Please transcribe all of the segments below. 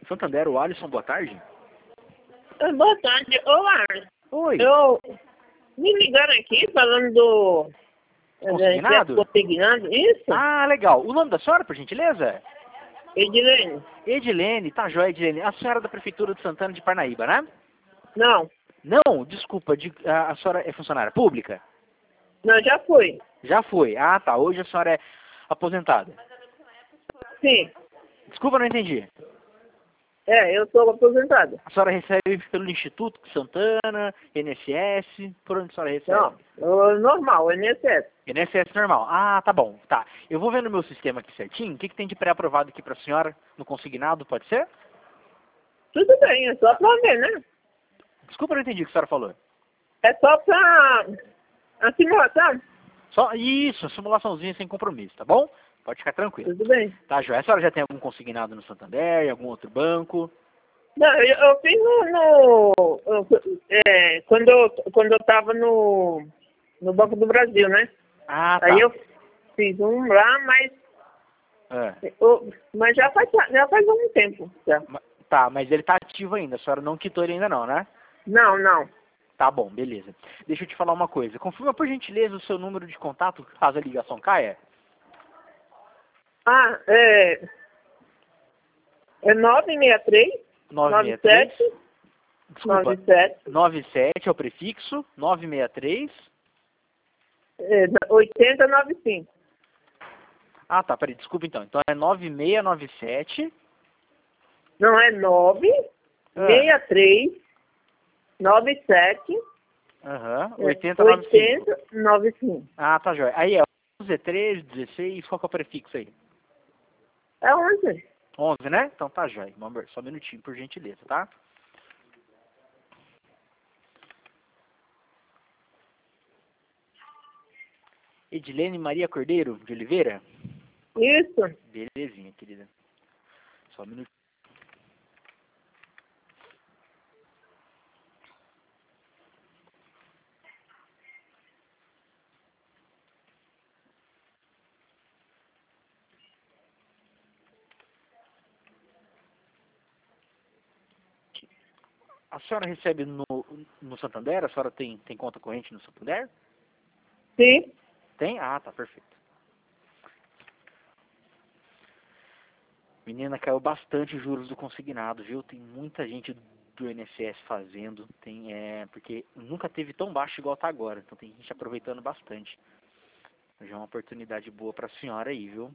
Santander, o Alisson, boa tarde. Boa tarde. Olá. Oi. Me ligaram aqui falando do... Consignado? Consignado, isso? Ah, legal. O nome da senhora, por gentileza? Edilene? Edilene, tá joia, Edilene. A senhora é da Prefeitura de Santana de Parnaíba, né? Não. Não, desculpa, a senhora é funcionária pública? Não, já fui. Já foi. Ah, tá. Hoje a senhora é aposentada. Sim. Desculpa, não entendi. Eu sou aposentada. A senhora recebe pelo Instituto de Santana, INSS, por onde a senhora recebe? Não, normal, INSS. INSS normal. Ah, tá bom. Tá. Eu vou ver no meu sistema aqui certinho. O que tem de pré-aprovado aqui pra senhora no consignado, pode ser? Tudo bem, é só pra ver, né? Desculpa, não entendi o que a senhora falou. É só pra a simulação. Só isso, simulaçãozinha sem compromisso, tá bom? Pode ficar tranquilo. Tudo bem. Tá, joia. A senhora já tem algum consignado no Santander, em algum outro banco? Não, eu fiz quando eu tava no Banco do Brasil, né? Ah, tá. Aí eu fiz um lá, mas já faz algum tempo. Já. Tá, mas ele tá ativo ainda, a senhora não quitou ele ainda não, né? Não, não. Tá bom, beleza. Deixa eu te falar uma coisa. Confirma por gentileza o seu número de contato caso a ligação caia. É 963 963? Desculpa. 97 97 é o prefixo. 963. 8095. Ah, tá, peraí, desculpa então. Então é 9697. Não, é 963 97 8095. 8095. Ah, tá, joia. Aí é 11, 13, 16, qual que é o prefixo aí? É 11. 11, né? Então tá, joia. Só um minutinho, por gentileza, tá? Edilene Maria Cordeiro de Oliveira? Isso. Belezinha, querida. Só um minutinho. A senhora recebe no Santander? A senhora tem conta corrente no Santander? Sim. Tem? Ah, tá, perfeito. Menina, caiu bastante os juros do consignado, viu? Tem muita gente do INSS fazendo, porque nunca teve tão baixo igual tá agora, então tem gente aproveitando bastante. Já é uma oportunidade boa pra senhora aí, viu?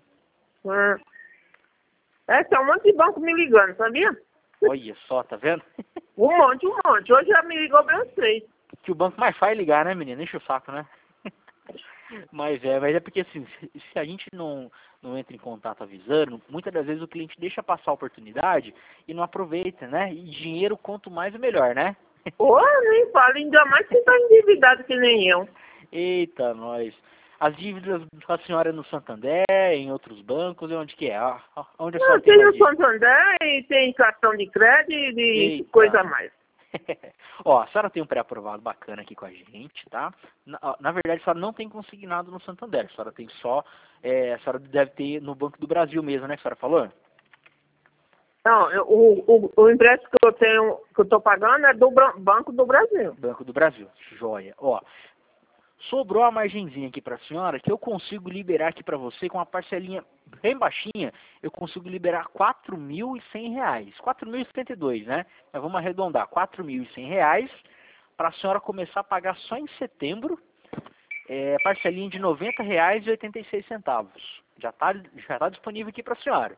Tem um monte de banco me ligando, sabia? Olha só, tá vendo? Um monte. Hoje já me ligou bem uns 3. Que o banco mais faz é ligar, né, menina? Enche o saco, né? Mas é porque assim, se a gente não entra em contato avisando, muitas das vezes o cliente deixa passar a oportunidade e não aproveita, né? E dinheiro, quanto mais, melhor, né? Nem fala, ainda mais que tá endividado que nem eu. Eita, nós. As dívidas da senhora é no Santander, em outros bancos, e onde que é? Onde a senhora tem Tem mais no dívida? Santander e tem cartão de crédito e Eita. coisa a mais. Ó, a senhora tem um pré-aprovado bacana aqui com a gente, tá? Na verdade, a senhora não tem consignado no Santander, a senhora tem só, a senhora deve ter no Banco do Brasil mesmo, né, que a senhora falou? Não, o empréstimo que eu tenho, que eu tô pagando é do Banco do Brasil. Banco do Brasil, joia. Ó, sobrou a margenzinha aqui pra senhora que eu consigo liberar aqui pra você com uma parcelinha bem baixinha, eu consigo liberar R$4.100, 4.072, né? Mas vamos arredondar, R$4.100 para a senhora começar a pagar só em setembro, parcelinha de R$90,86. Já tá disponível aqui pra senhora.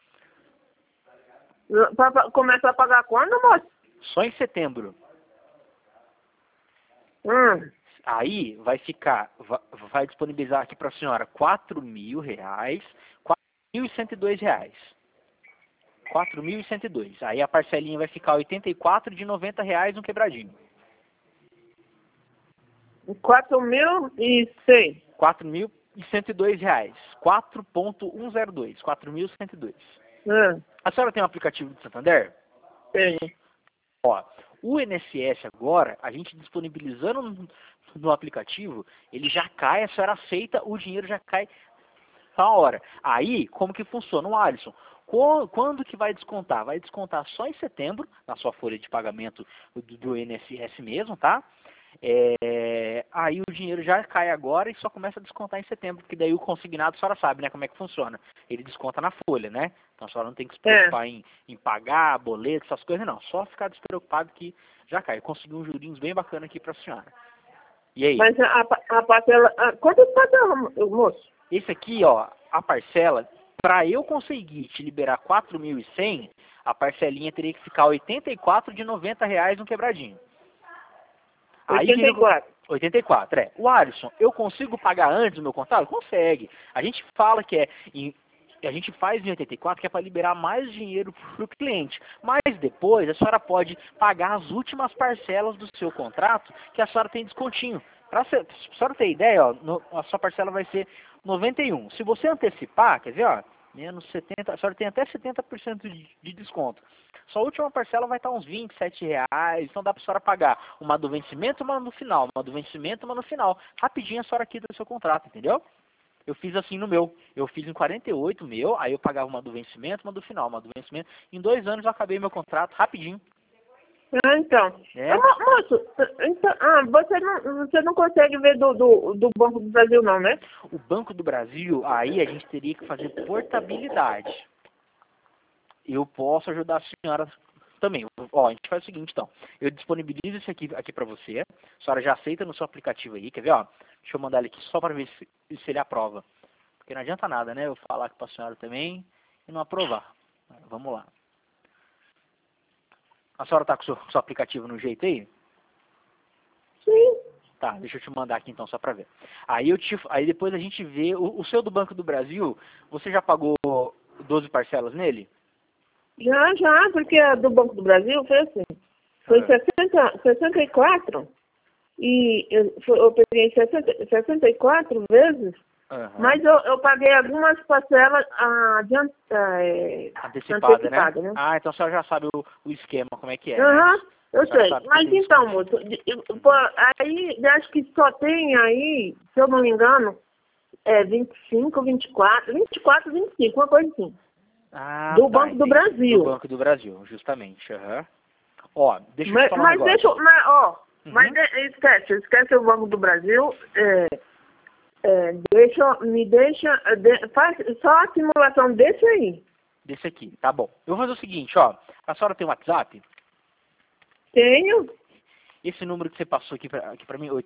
Pra começar a pagar quando, moço? Só em setembro. Aí vai disponibilizar aqui para a senhora R$4.000, R$4.102. 4.102. Aí a parcelinha vai ficar 84 de R$90 no quebradinho. 4.100. R$4.102. 4.102. 4.102. A senhora tem um aplicativo do Santander? Tem. Ó, o INSS agora, a gente disponibilizando no aplicativo, ele já cai, a senhora aceita, o dinheiro já cai na hora. Aí, como que funciona o Alisson? Quando que vai descontar? Vai descontar só em setembro, na sua folha de pagamento do INSS mesmo, tá? Aí o dinheiro já cai agora e só começa a descontar em setembro, porque daí o consignado a senhora sabe, né, como é que funciona. Ele desconta na folha, né? Então a senhora não tem que se preocupar em pagar, boleto, essas coisas, não. Só ficar despreocupado que já cai. Eu consegui uns jurinhos bem bacana aqui pra senhora. E aí? Mas a parcela... Quantas parcelas, moço? Esse aqui, ó, a parcela, para eu conseguir te liberar 4.100, a parcelinha teria que ficar R$ 84,90 no quebradinho. 84. 84, é. O Alisson, eu consigo pagar antes do meu contrato? Consegue. A gente fala que a gente faz em 84 que é para liberar mais dinheiro para o cliente. Mas depois a senhora pode pagar as últimas parcelas do seu contrato que a senhora tem descontinho. Para a senhora ter ideia, ó, a sua parcela vai ser 91. Se você antecipar, quer ver, ó, menos 70, a senhora tem até 70% de desconto. Sua última parcela vai estar uns R$ 27,00, então dá para a senhora pagar uma do vencimento, uma no final, uma do vencimento, uma no final. Rapidinho a senhora quita o seu contrato, entendeu? Eu fiz assim no meu. Eu fiz em 48 meu, aí eu pagava uma do vencimento, uma do final, uma do vencimento. Em 2 anos eu acabei meu contrato rapidinho. Então. Moço, então, você não consegue ver do Banco do Brasil não, né? O Banco do Brasil, aí a gente teria que fazer portabilidade. Eu posso ajudar a senhora também. Ó, a gente faz o seguinte, então. Eu disponibilizo esse aqui para você. A senhora já aceita no seu aplicativo aí. Quer ver, ó? Deixa eu mandar ele aqui só para ver se ele aprova. Porque não adianta nada, né? Eu falar aqui para a senhora também e não aprovar. Vamos lá. A senhora tá com o seu aplicativo no jeito aí? Sim. Tá, deixa eu te mandar aqui então, só pra ver. Aí depois a gente vê, o seu do Banco do Brasil, você já pagou 12 parcelas nele? Já, porque a do Banco do Brasil foi assim. Foi 64 e eu peguei 64 vezes, mas eu paguei algumas parcelas antecipada, né? Ah, então a senhora já sabe o esquema, como é que é, né? Eu sei. Mas então, moço, aí acho que só tem aí, se eu não me engano, 25, 24, 25, uma coisa assim. Do Banco do Brasil. Do Banco do Brasil, justamente. Ó, deixa eu te falar um negócio. Mas esquece o Banco do Brasil. Faz só a simulação desse aí. Desse aqui, tá bom. Eu vou fazer o seguinte, ó. A senhora tem um WhatsApp? Tenho. Esse número que você passou aqui pra mim,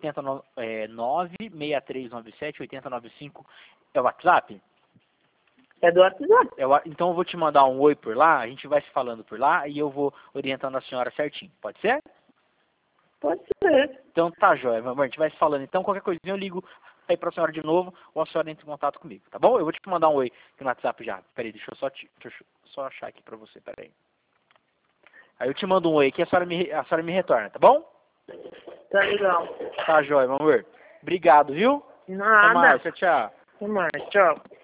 96397-8095, é o WhatsApp? É do WhatsApp. Então eu vou te mandar um oi por lá, a gente vai se falando por lá e eu vou orientando a senhora certinho. Pode ser? Pode ser. Então tá jóia, meu amor, a gente vai se falando. Então qualquer coisinha eu ligo aí pra senhora de novo ou a senhora entra em contato comigo, tá bom? Eu vou te mandar um oi aqui no WhatsApp já. Peraí, deixa eu só achar aqui pra você, peraí. Aí eu te mando um oi aqui e a senhora me retorna, tá bom? Tá legal. Tá jóia, meu amor. Obrigado, viu? Nada. Até mais, tchau. Até mais, tchau.